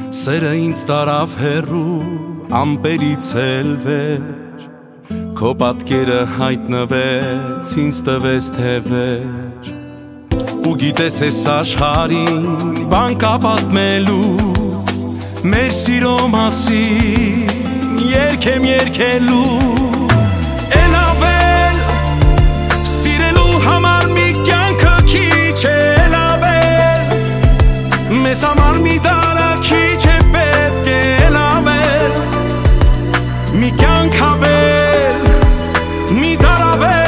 Սերը ինձ տարավ հեռու ամպերից էլ վեր Քո պատկերը հայտնվեց ինձ տվեց թե վեր Ու գիտես ես աշխարհին բան կա պատմելու Մեր սիրո մասին երգ եմ երգելու Էլ ավել սիրելու համար մի կյանքը քիչ էլ ավել Մեզ համար մի դարը քիչ է պետք է էլ ավել Մի կյանք ավել մի դար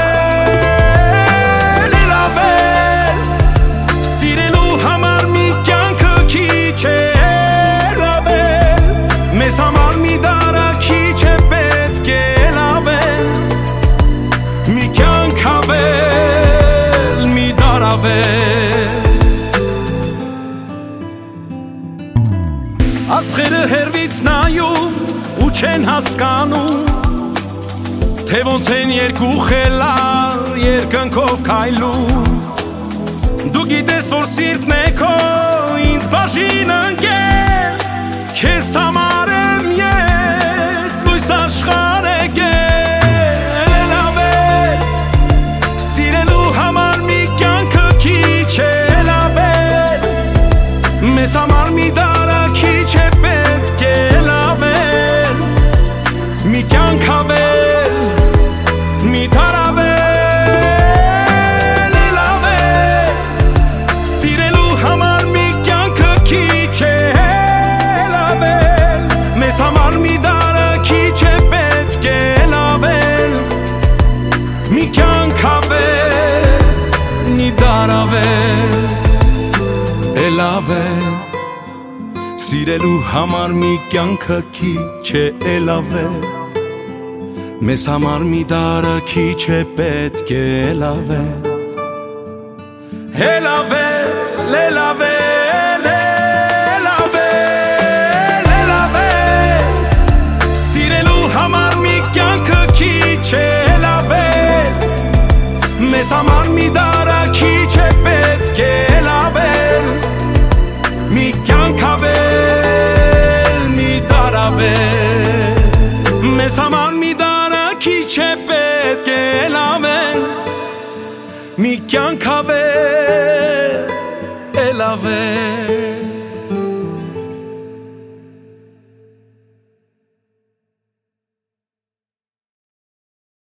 ավել էլ ավել Սիրելու համար մի կյանքը քիչ է Մեզ համար մի դարը քիչ է պետք է լավել Մի կյանք ավել, մի դար ավել Աստղերը հեռվից նայում ու չեն հասկանում Թե ոնց են երկու խելար երկնքով քայլում Դու գիտես որ սիրտն է քո ինձ բաժին ընկել Քեզ համար եմ ես լույս աշխարհ եկել Էլ ավել Սիրելու համար մի կյանքը քիչ է լավել Մեզ համար մի դարը քիչ է պետք է լավել Մի կյանք ավել մի դար ավել Էլ ավել Սիրելու համար մի կյանքը քիչ է Մեզ համար մի դարը քիչ է պետք է լավել Մի կյանք ավել, մի դար ավել Էլ ավել Սիրելու համար մի կյանքը քիչ է լավել Մեզ համար մի դարը քիչ է պետք է լավել Էլ ավել, էլ ավել Մեզ համար մի դարը քիչ է պետք է լավել Մի կյանք ավել, մի դար ավել Մեզ համար մի դարը քիչ է պետք է լավել Մի կյանք ավել, լավել